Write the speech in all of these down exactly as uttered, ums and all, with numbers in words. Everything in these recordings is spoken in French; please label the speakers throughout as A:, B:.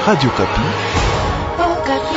A: Radio Kapi.
B: Oh, Kapi.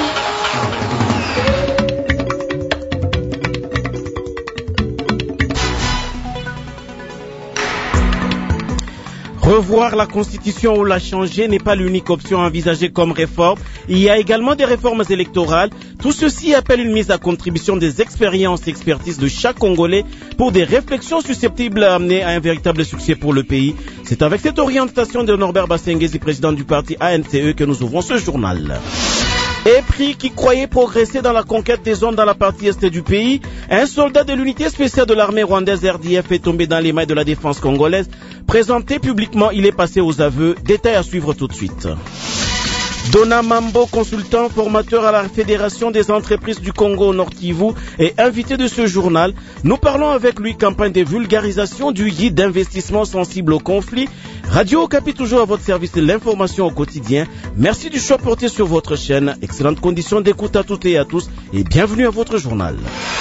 C: Revoir la Constitution ou la changer n'est pas l'unique option envisagée comme réforme. Il y a également des réformes électorales. Tout ceci appelle une mise à contribution des expériences et expertises de chaque Congolais pour des réflexions susceptibles d'amener à un véritable succès pour le pays. C'est avec cette orientation de Norbert Basengezi, président du parti A N C E, que nous ouvrons ce journal. Épris qui croyait progresser dans la conquête des zones dans la partie est du pays, un soldat de l'unité spéciale de l'armée rwandaise R D F est tombé dans les mains de la défense congolaise. Présenté publiquement, il est passé aux aveux. Détail à suivre tout de suite. Dona Mambo, consultant formateur à la Fédération des entreprises du Congo Nord Kivu, est invité de ce journal. Nous parlons avec lui campagne de vulgarisation du guide d'investissement sensible au conflit. Radio Okapi, toujours à votre service de l'information au quotidien. Merci du choix porté sur votre chaîne. Excellentes conditions d'écoute à toutes et à tous et bienvenue à votre journal.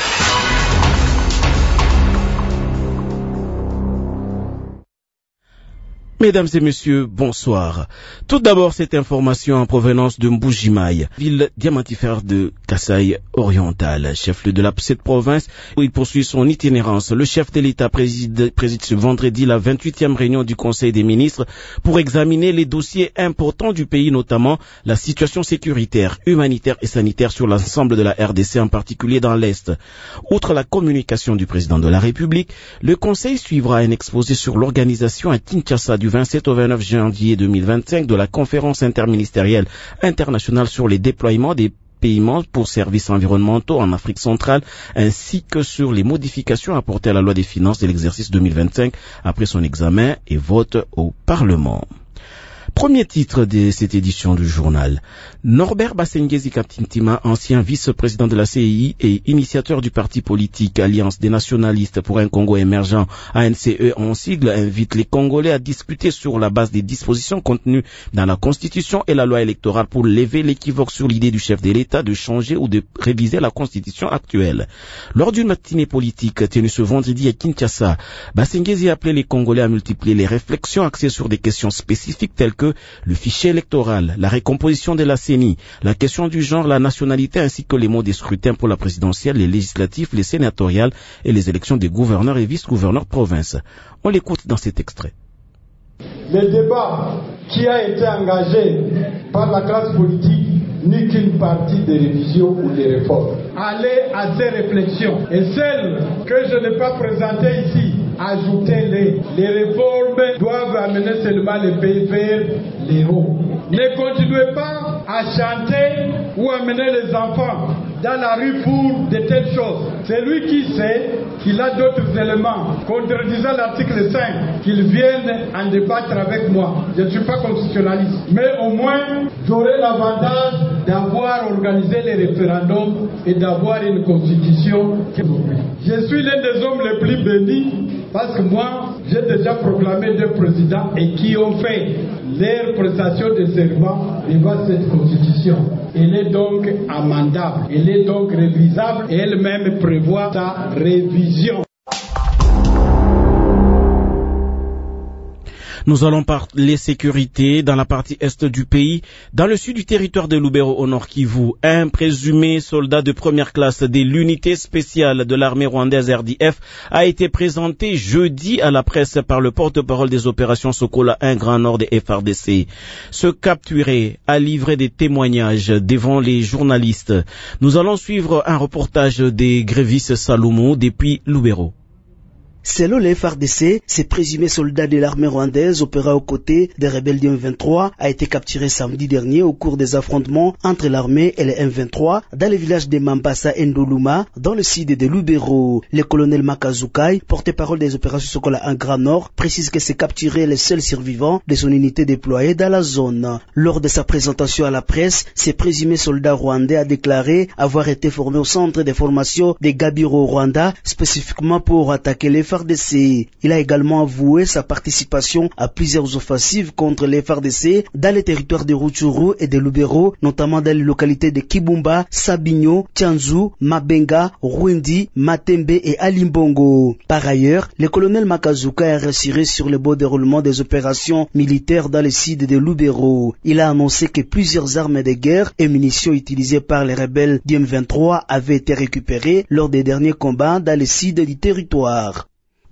C: Mesdames et messieurs, bonsoir. Tout d'abord, cette information en provenance de Mbujimaï, ville diamantifère de Kasaï oriental, chef-lieu de la cette province où il poursuit son itinérance. Le chef de l'État préside, préside ce vendredi la vingt-huitième réunion du Conseil des ministres pour examiner les dossiers importants du pays, notamment la situation sécuritaire, humanitaire et sanitaire sur l'ensemble de la R D C, en particulier dans l'Est. Outre la communication du président de la République, le Conseil suivra un exposé sur l'organisation à Kinshasa du vingt-sept au vingt-neuf janvier deux mille vingt-cinq de la conférence interministérielle internationale sur les déploiements des paiements pour services environnementaux en Afrique centrale, ainsi que sur les modifications apportées à la loi des finances de l'exercice deux mille vingt-cinq après son examen et vote au Parlement. Premier titre de cette édition du journal. Norbert Basengezi Kaptintima, ancien vice-président de la C I I et initiateur du parti politique Alliance des nationalistes pour un Congo émergent, A N C E en sigle, invite les Congolais à discuter sur la base des dispositions contenues dans la Constitution et la loi électorale pour lever l'équivoque sur l'idée du chef de l'État de changer ou de réviser la Constitution actuelle. Lors d'une matinée politique tenue ce vendredi à Kinshasa, Basengezi a appelé les Congolais à multiplier les réflexions axées sur des questions spécifiques telles que le fichier électoral, la récomposition de la C E N I, la question du genre, la nationalité ainsi que les mots des scrutins pour la présidentielle, les législatifs, les sénatoriales et les élections des gouverneurs et vice-gouverneurs province. On l'écoute dans cet extrait.
D: Le débat qui a été engagé par la classe politique n'est qu'une partie des révisions ou des réformes. Allez à ces réflexions. Et celles que je n'ai pas présentées ici, ajoutez-les. Les réformes doivent amener seulement les pays vers les hauts. Ne continuez pas à chanter ou amener les enfants dans la rue pour de telles choses. C'est lui qui sait qu'il a d'autres éléments contredisant l'article cinq, qu'il vienne en débattre avec moi. Je ne suis pas constitutionnaliste. Mais au moins, j'aurai l'avantage d'avoir organisé les référendums et d'avoir une constitution. Je suis l'un des hommes les plus bénis parce que moi, j'ai déjà proclamé deux présidents et qui ont fait leur prestation de serment devant cette constitution. Elle est donc amendable, elle est donc révisable et elle-même prévoit sa révision.
C: Nous allons parler sécurité dans la partie est du pays. Dans le sud du territoire de Lubero au Nord Kivu, un présumé soldat de première classe de l'unité spéciale de l'armée rwandaise R D F a été présenté jeudi à la presse par le porte-parole des opérations Sokola un Grand Nord des F R D C. Ce capturé a livré des témoignages devant les journalistes. Nous allons suivre un reportage des Grévis Saloumou depuis Lubero.
E: Selon les F R D C, ce présumé soldat de l'armée rwandaise opérant aux côtés des rebelles du M vingt-trois a été capturé samedi dernier au cours des affrontements entre l'armée et le M vingt-trois dans le village de Mambasa Ndoluma, dans le sud de Lubero. Le colonel Makazukai, porte-parole des opérations Sokola un Grand Nord, précise que c'est capturé le seul survivant de son unité déployée dans la zone. Lors de sa présentation à la presse, ce présumé soldat rwandais a déclaré avoir été formé au centre de formation de Gabiro au Rwanda, spécifiquement pour attaquer les F F R D C. Il a également avoué sa participation à plusieurs offensives contre les F R D C dans les territoires de Rutshuru et de Lubero, notamment dans les localités de Kibumba, Sabinyo, Tchanzu, Mabenga, Rwendi, Matembe et Alimbongo. Par ailleurs, le colonel Makazuka a rassuré sur le bon déroulement des opérations militaires dans les sites de Lubero. Il a annoncé que plusieurs armes de guerre et munitions utilisées par les rebelles du M vingt-trois avaient été récupérées lors des derniers combats dans les sites du territoire.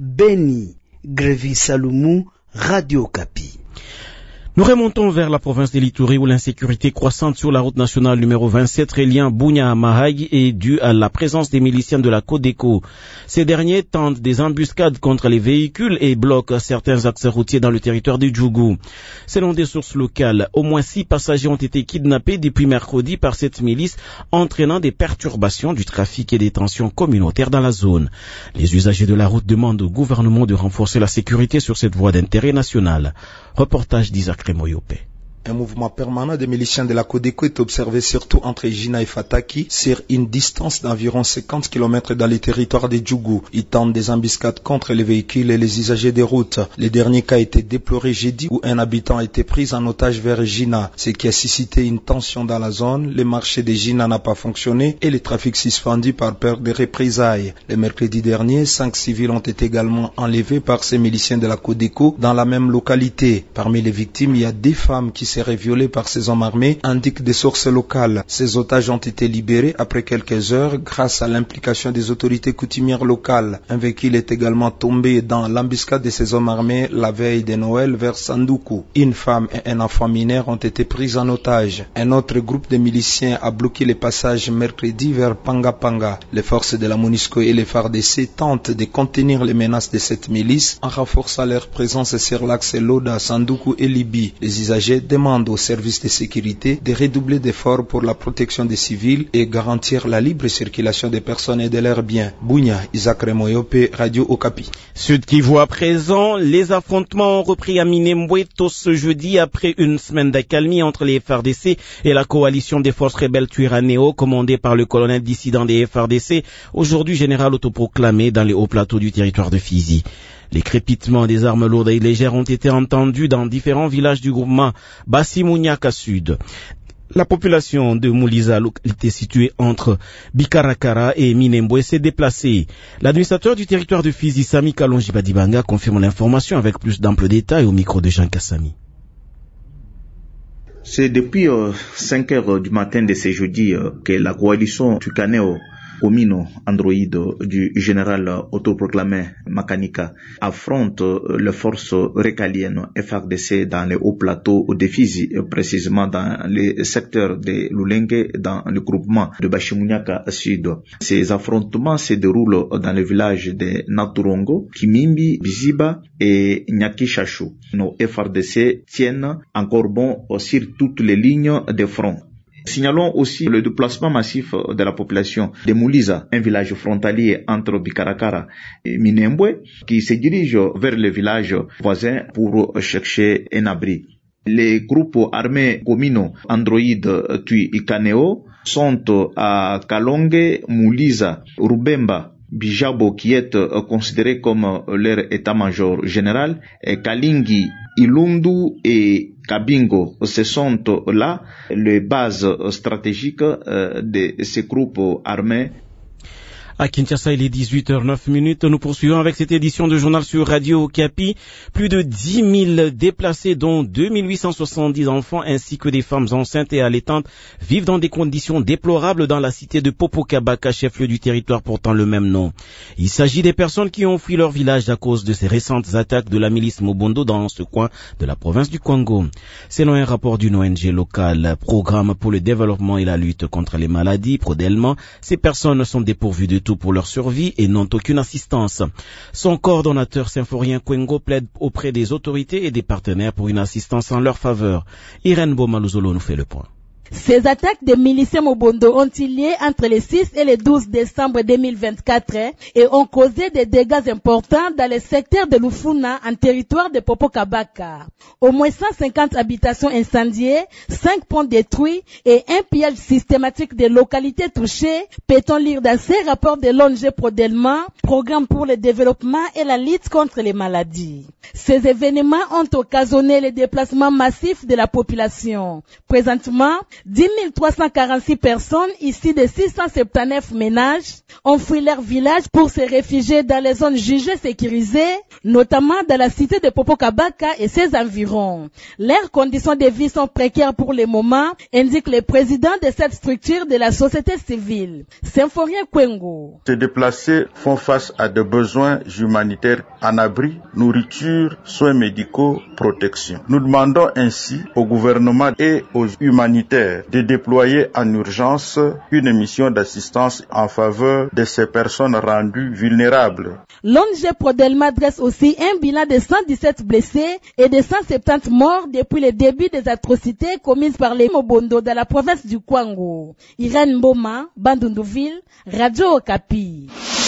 E: Beni, Grévi Saloumou, Radio Kapi.
C: Nous remontons vers la province de l'Ituri où l'insécurité croissante sur la route nationale numéro vingt-sept reliant Bunia à Mahagi est due à la présence des miliciens de la Codeco. Ces derniers tentent des embuscades contre les véhicules et bloquent certains axes routiers dans le territoire du Djougou. Selon des sources locales, au moins six passagers ont été kidnappés depuis mercredi par cette milice, entraînant des perturbations du trafic et des tensions communautaires dans la zone. Les usagers de la route demandent au gouvernement de renforcer la sécurité sur cette voie d'intérêt national. Reportage d'Isaac Remoyope.
A: Un mouvement permanent des miliciens de la Codeco est observé surtout entre Jina et Fataki, sur une distance d'environ cinquante kilomètres dans les territoires des Djougou. Ils tentent des embuscades contre les véhicules et les usagers des routes. Le dernier cas a été déploré jeudi où un habitant a été pris en otage vers Jina, ce qui a suscité une tension dans la zone. Le marché de Jina n'a pas fonctionné et le trafic suspendu par peur de représailles. Le mercredi dernier, cinq civils ont été également enlevés par ces miliciens de la Codeco dans la même localité. Parmi les victimes, il y a des femmes qui seraient violées par ces hommes armés, indiquent des sources locales. Ces otages ont été libérés après quelques heures grâce à l'implication des autorités coutumières locales. Un véhicule est également tombé dans l'embuscade de ces hommes armés la veille de Noël vers Sanduku. Une femme et un enfant mineur ont été pris en otage. Un autre groupe de miliciens a bloqué les passages mercredi vers Panga Panga. Les forces de la MONUSCO et les F A R D C tentent de contenir les menaces de cette milice en renforçant leur présence sur l'axe Loda, Sanduku et Libi. Les usagers demandent aux services de sécurité de redoubler d'efforts pour la protection des civils et garantir la libre circulation des personnes et de leurs biens. Bunia, Isaac Remoyope, Radio Okapi.
C: Sud Kivu à présent, les affrontements ont repris à Minembwe tôt ce jeudi après une semaine d'accalmie entre les F R D C et la coalition des forces rebelles Twiranéo commandée par le colonel dissident des F R D C, aujourd'hui général autoproclamé dans les hauts plateaux du territoire de Fizi. Les crépitements des armes lourdes et légères ont été entendus dans différents villages du groupement Bassimuniaka Sud. La population de Mouliza, localité située entre Bikarakara et Minembwe, s'est déplacée. L'administrateur du territoire de Fizi, Sami Kalonji Badibanga, confirme l'information avec plus d'amples détails au micro de Jean Kassami.
F: C'est depuis euh, cinq heures du matin de ce jeudi euh, que la coalition Tukaneo Omino Android du général autoproclamé Makanika affronte les forces récaliennes F R D C dans les hauts plateaux de Fizi, précisément dans les secteurs de Lulenge, dans le groupement de Bachimuniaka Sud. Ces affrontements se déroulent dans les villages de Naturongo, Kimimbi, Biziba et Nyakishashu. Nos F R D C tiennent encore bon sur toutes les lignes de front. Signalons aussi le déplacement massif de la population de Mouliza, un village frontalier entre Bikarakara et Minembwe, qui se dirige vers le village voisin pour chercher un abri. Les groupes armés communaux Android Twiranéo sont à Kalonge, Mouliza, Rubemba, Bijabo qui est considéré comme leur état-major général, et Kalingi, Ilundu et Kabingo. Ce sont là les bases stratégiques de ces groupes armés.
C: À Kinshasa, il est dix-huit heures neuf minutes. Nous poursuivons avec cette édition de journal sur Radio Okapi. Plus de dix mille déplacés, dont deux mille huit cent soixante-dix enfants, ainsi que des femmes enceintes et allaitantes, vivent dans des conditions déplorables dans la cité de Popokabaka, chef-lieu du territoire portant le même nom. Il s'agit des personnes qui ont fui leur village à cause de ces récentes attaques de la milice Mobondo dans ce coin de la province du Congo. Selon un rapport d'une O N G locale, Programme pour le développement et la lutte contre les maladies, Prodelma, ces personnes sont dépourvues de tout pour leur survie et n'ont aucune assistance. Son coordonnateur Symphorien Kwengo plaide auprès des autorités et des partenaires pour une assistance en leur faveur. Irène Bomaluzolo nous fait le point.
G: Ces attaques des miliciens Mobondo ont eu lieu entre le six et le douze décembre deux mille vingt-quatre et ont causé des dégâts importants dans le secteur de Lufuna en territoire de Popokabaka. Au moins cent cinquante habitations incendiées, cinq ponts détruits et un pillage systématique des localités touchées, peut-on lire dans ces rapports de l'O N G Prodelma, Programme pour le développement et la lutte contre les maladies. Ces événements ont occasionné le déplacement massif de la population. Présentement, dix mille trois cent quarante-six personnes, ici de six cent soixante-dix-neuf ménages, ont fui leur village pour se réfugier dans les zones jugées sécurisées, notamment dans la cité de Popokabaka et ses environs. Leurs conditions de vie sont précaires pour le moment, indique le président de cette structure de la société civile, Symphorien Kwengo.
H: Ces déplacés font face à des besoins humanitaires en abri, nourriture, soins médicaux, protection. Nous demandons ainsi au gouvernement et aux humanitaires de déployer en urgence une mission d'assistance en faveur de ces personnes rendues vulnérables.
G: L'O N G Prodelma dresse aussi un bilan de cent dix-sept blessés et de cent soixante-dix morts depuis le début des atrocités commises par les Mobondo dans la province du Kwango. Irène Mboma, Bandundouville, Radio Okapi.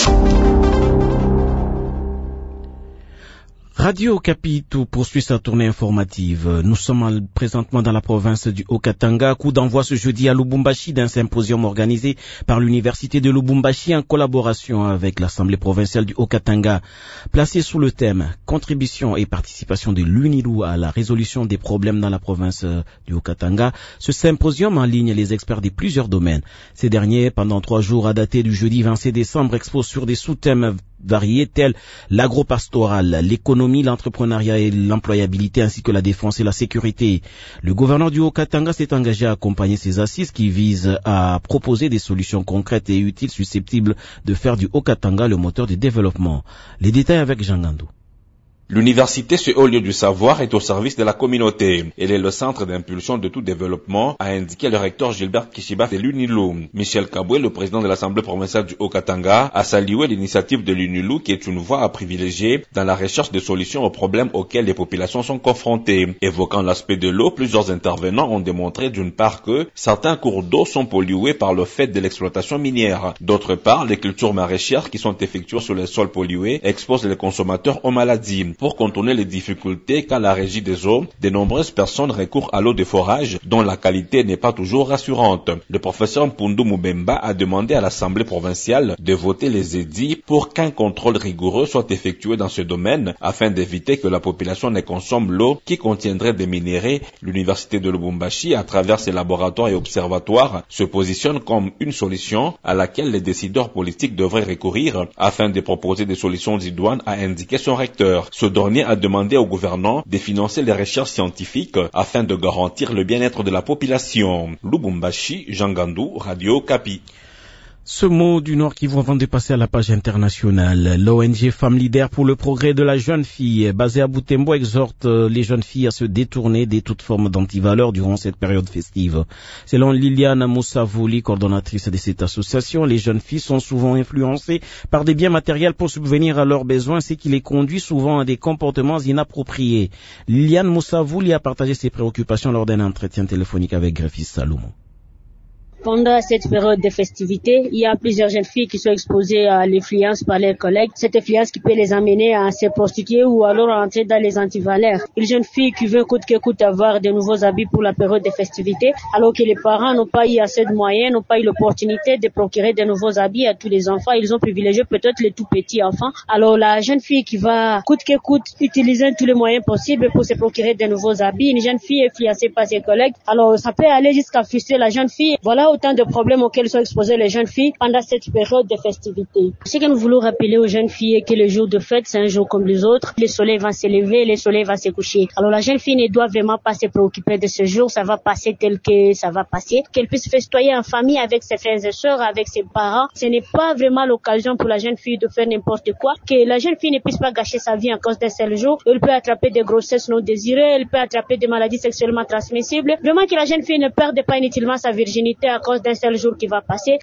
C: Radio Okapi poursuit sa tournée informative. Nous sommes présentement dans la province du Haut-Katanga. Coup d'envoi ce jeudi à Lubumbashi d'un symposium organisé par l'université de Lubumbashi en collaboration avec l'Assemblée provinciale du Haut-Katanga. Placé sous le thème contribution et participation de l'UNILU à la résolution des problèmes dans la province du Haut-Katanga, ce symposium en ligne les experts de plusieurs domaines. Ces derniers, pendant trois jours à dater du jeudi vingt-six décembre, exposent sur des sous-thèmes variés tels l'agro-pastoral, l'économie, l'entrepreneuriat et l'employabilité ainsi que la défense et la sécurité. Le gouverneur du Haut-Katanga s'est engagé à accompagner ces assises qui visent à proposer des solutions concrètes et utiles susceptibles de faire du Haut-Katanga le moteur du développement. Les détails avec Jean Gandou.
I: L'université, ce haut lieu du savoir, est au service de la communauté. Elle est le centre d'impulsion de tout développement, a indiqué le recteur Gilbert Kishiba de l'UNILU. Michel Kaboué, le président de l'Assemblée provinciale du Haut-Katanga, a salué l'initiative de l'UNILU qui est une voie à privilégier dans la recherche de solutions aux problèmes auxquels les populations sont confrontées. Évoquant l'aspect de l'eau, plusieurs intervenants ont démontré d'une part que certains cours d'eau sont pollués par le fait de l'exploitation minière. D'autre part, les cultures maraîchères qui sont effectuées sur les sols pollués exposent les consommateurs aux maladies. Pour contourner les difficultés qu'a la régie des eaux, de nombreuses personnes recourent à l'eau de forage dont la qualité n'est pas toujours rassurante. Le professeur Mpundu Mubemba a demandé à l'Assemblée provinciale de voter les édits pour qu'un contrôle rigoureux soit effectué dans ce domaine afin d'éviter que la population ne consomme l'eau qui contiendrait des minéraux. L'université de Lubumbashi, à travers ses laboratoires et observatoires, se positionne comme une solution à laquelle les décideurs politiques devraient recourir afin de proposer des solutions idoines, a indiqué son recteur. Ce dernier a demandé au gouvernement de financer les recherches scientifiques afin de garantir le bien-être de la population. Lubumbashi, Jean Gandou, Radio Okapi.
C: Ce mot du Nord qui vont avant de passer à la page internationale. L'O N G Femmes Leaders pour le progrès de la jeune fille, basée à Butembo, exhorte les jeunes filles à se détourner de toute forme d'antivaleurs durant cette période festive. Selon Liliane Moussavouli, coordonnatrice de cette association, les jeunes filles sont souvent influencées par des biens matériels pour subvenir à leurs besoins, ce qui les conduit souvent à des comportements inappropriés. Liliane Moussavouli a partagé ses préoccupations lors d'un entretien téléphonique avec Greffis Salomon.
J: Pendant cette période de festivités, il y a plusieurs jeunes filles qui sont exposées à l'influence par leurs collègues. Cette influence qui peut les amener à se prostituer ou alors à entrer dans les antivaleurs. Une jeune fille qui veut coûte que coûte avoir de nouveaux habits pour la période de festivités, alors que les parents n'ont pas eu assez de moyens, n'ont pas eu l'opportunité de procurer de nouveaux habits à tous les enfants. Ils ont privilégié peut-être les tout petits enfants. Alors la jeune fille qui va coûte que coûte utiliser tous les moyens possibles pour se procurer de nouveaux habits, une jeune fille influencée par ses collègues, alors ça peut aller jusqu'à frustrer la jeune fille. Voilà autant de problèmes auxquels sont exposées les jeunes filles pendant cette période de festivités. Ce que nous voulons rappeler aux jeunes filles est que le jour de fête, c'est un jour comme les autres. Le soleil va se lever, le soleil va se coucher. Alors la jeune fille ne doit vraiment pas se préoccuper de ce jour. Ça va passer tel que ça va passer. Qu'elle puisse festoyer en famille avec ses frères et sœurs, avec ses parents. Ce n'est pas vraiment l'occasion pour la jeune fille de faire n'importe quoi. Que la jeune fille ne puisse pas gâcher sa vie en cause d'un seul jour. Elle peut attraper des grossesses non désirées. Elle peut attraper des maladies sexuellement transmissibles. Vraiment que la jeune fille ne perde pas inutilement sa virginité à cause d'un seul jour qui va passer.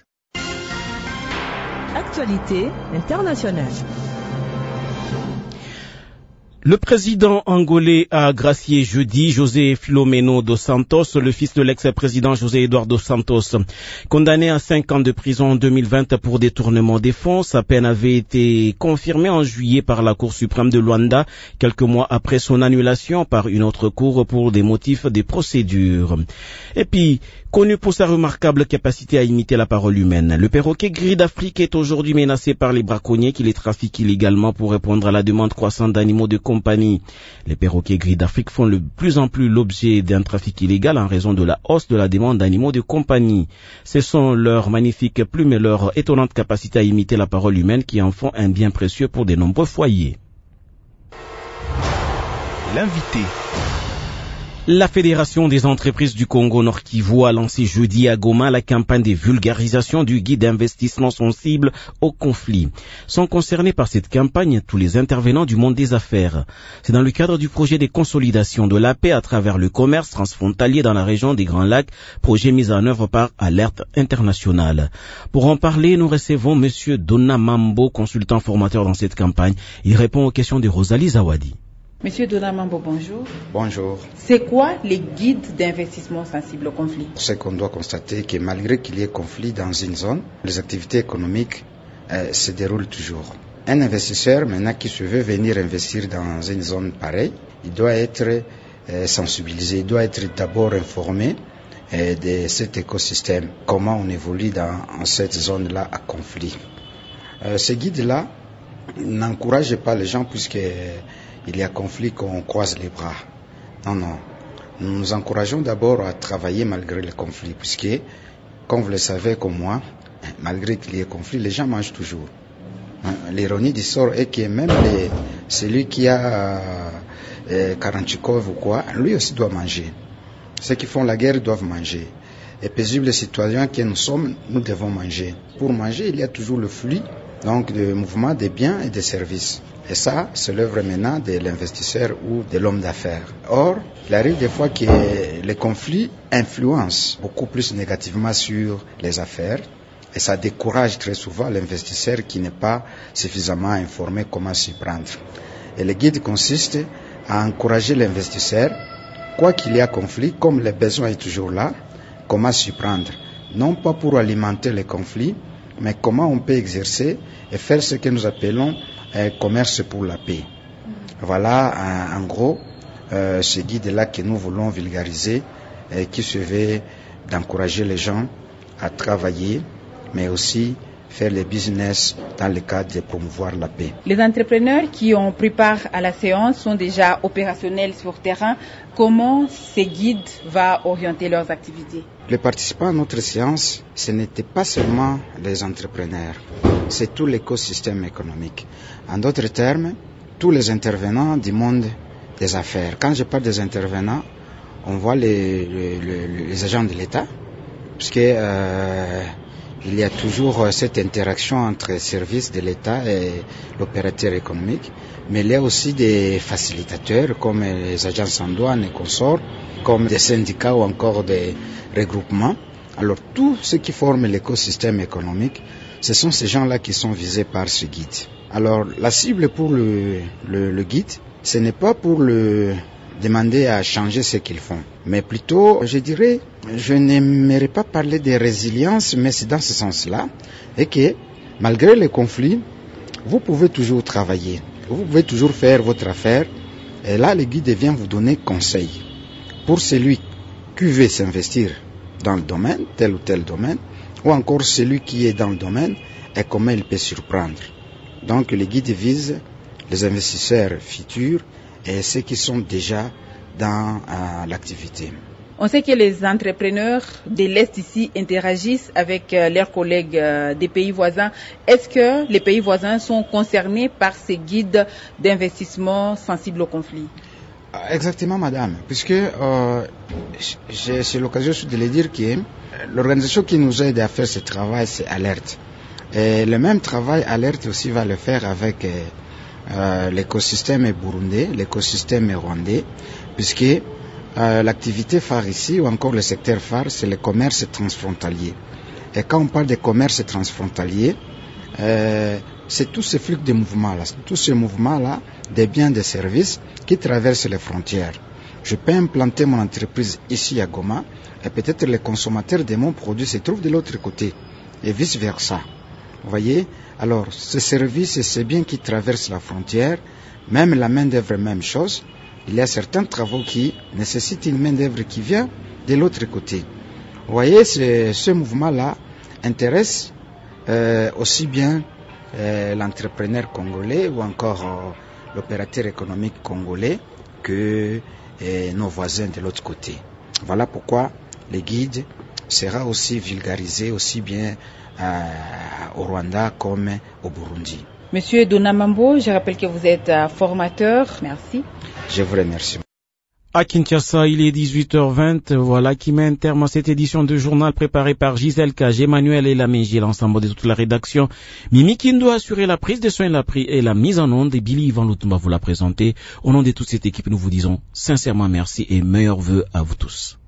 K: Actualité internationale.
C: Le président angolais a gracié jeudi José Filomeno dos Santos, le fils de l'ex-président José Eduardo dos Santos. Condamné à cinq ans de prison en deux mille vingt pour détournement des fonds, sa peine avait été confirmée en juillet par la Cour suprême de Luanda, quelques mois après son annulation par une autre cour pour des motifs de procédure. Et puis, connu pour sa remarquable capacité à imiter la parole humaine, le perroquet gris d'Afrique est aujourd'hui menacé par les braconniers qui les trafiquent illégalement pour répondre à la demande croissante d'animaux de compagnie. Les perroquets gris d'Afrique font de plus en plus l'objet d'un trafic illégal en raison de la hausse de la demande d'animaux de compagnie. Ce sont leurs magnifiques plumes et leur étonnante capacité à imiter la parole humaine qui en font un bien précieux pour de nombreux foyers. L'invité. La Fédération des entreprises du Congo Nord Kivu a lancé jeudi à Goma la campagne de vulgarisation du guide d'investissement sensible au conflit. Sont concernés par cette campagne tous les intervenants du monde des affaires. C'est dans le cadre du projet de consolidation de la paix à travers le commerce transfrontalier dans la région des Grands Lacs, projet mis en œuvre par Alerte Internationale. Pour en parler, nous recevons Monsieur Donna Mambo, consultant formateur dans cette campagne. Il répond aux questions de Rosalie Zawadi.
K: Monsieur Donamambo, bonjour.
L: Bonjour.
K: C'est quoi les guides d'investissement sensibles au conflit?
L: C'est qu'on doit constater que malgré qu'il y ait conflit dans une zone, les activités économiques euh, se déroulent toujours. Un investisseur maintenant qui se veut venir investir dans une zone pareille, il doit être euh, sensibilisé, il doit être d'abord informé euh, de cet écosystème, comment on évolue dans en cette zone-là à conflit. Euh, ce guide-là n'encourage pas les gens puisque il y a conflit qu'on croise les bras. Non, non. Nous nous encourageons d'abord à travailler malgré le conflit, puisque, comme vous le savez comme moi, malgré qu'il y ait conflit, les gens mangent toujours. L'ironie du sort est que même les, celui qui a euh, Karanchikov ou quoi, lui aussi doit manger. Ceux qui font la guerre doivent manger. Et paisibles citoyens que nous sommes, nous devons manger. Pour manger, il y a toujours le flux, donc de mouvement des biens et des services. Et ça, c'est l'œuvre maintenant de l'investisseur ou de l'homme d'affaires. Or, il arrive des fois que les conflits influencent beaucoup plus négativement sur les affaires et ça décourage très souvent l'investisseur qui n'est pas suffisamment informé comment s'y prendre. Et le guide consiste à encourager l'investisseur, quoi qu'il y ait conflit, comme le besoin est toujours là, comment s'y prendre. Non pas pour alimenter les conflits, mais comment on peut exercer et faire ce que nous appelons un commerce pour la paix. Voilà en, en gros euh, ce guide-là que nous voulons vulgariser et qui se veut d'encourager les gens à travailler, mais aussi faire le business dans le cadre de promouvoir la paix.
K: Les entrepreneurs qui ont pris part à la séance sont déjà opérationnels sur terrain. Comment ces guides vont orienter leurs activités?
L: Les participants à notre séance, ce n'étaient pas seulement les entrepreneurs, c'est tout l'écosystème économique. En d'autres termes, tous les intervenants du monde des affaires. Quand je parle des intervenants, on voit les, les, les agents de l'État, puisque euh, il y a toujours cette interaction entre les services de l'État et l'opérateur économique, mais il y a aussi des facilitateurs comme les agences en douane et consorts, comme des syndicats ou encore des regroupements. Alors tout ce qui forme l'écosystème économique, ce sont ces gens-là qui sont visés par ce guide. Alors la cible pour le, le, le guide, ce n'est pas pour le demander à changer ce qu'ils font, mais plutôt, je dirais, je n'aimerais pas parler de résilience, mais c'est dans ce sens-là, et que malgré les conflits, vous pouvez toujours travailler, vous pouvez toujours faire votre affaire, et là le guide vient vous donner conseil. Pour celui qui veut s'investir dans le domaine, tel ou tel domaine, ou encore celui qui est dans le domaine, et comment il peut surprendre. Donc le guide vise les investisseurs futurs et ceux qui sont déjà dans euh, l'activité.
K: On sait que les entrepreneurs de l'Est ici interagissent avec euh, leurs collègues euh, des pays voisins. Est-ce que les pays voisins sont concernés par ces guides d'investissement sensibles au conflit?
L: Exactement, madame, puisque euh, j'ai, c'est l'occasion de le dire que l'organisation qui nous aide à faire ce travail, c'est Alerte. Et le même travail, Alerte aussi va le faire avec euh, euh, l'écosystème burundais, l'écosystème rwandais, puisque euh, l'activité phare ici, ou encore le secteur phare, c'est le commerce transfrontalier. Et quand on parle de commerce transfrontalier, euh, c'est tous ces flux de mouvements-là, tous ces mouvements-là des biens et des services qui traversent les frontières. Je peux implanter mon entreprise ici à Goma et peut-être les consommateurs de mon produit se trouvent de l'autre côté et vice-versa. Vous voyez? Alors, ces services et ces biens qui traversent la frontière, même la main-d'œuvre, même chose, il y a certains travaux qui nécessitent une main-d'œuvre qui vient de l'autre côté. Vous voyez, ce, ce mouvement-là intéresse euh, aussi bien euh, l'entrepreneur congolais ou encore euh, l'opérateur économique congolais que euh, nos voisins de l'autre côté. Voilà pourquoi le guide sera aussi vulgarisé aussi bien euh, au Rwanda comme au Burundi.
K: Monsieur Donamambo, je rappelle que vous êtes formateur. Merci.
L: Je vous remercie.
C: À Kinshasa, il est dix-huit heures vingt. Voilà qui met un terme à cette édition de journal préparée par Gisèle Cage, Emmanuel et Lamégie, l'ensemble de toute la rédaction. Mimi Kindo a assuré la prise de soin et la mise en onde et Billy Ivan Lutumba vous l'a présenté. Au nom de toute cette équipe, nous vous disons sincèrement merci et meilleurs vœux à vous tous.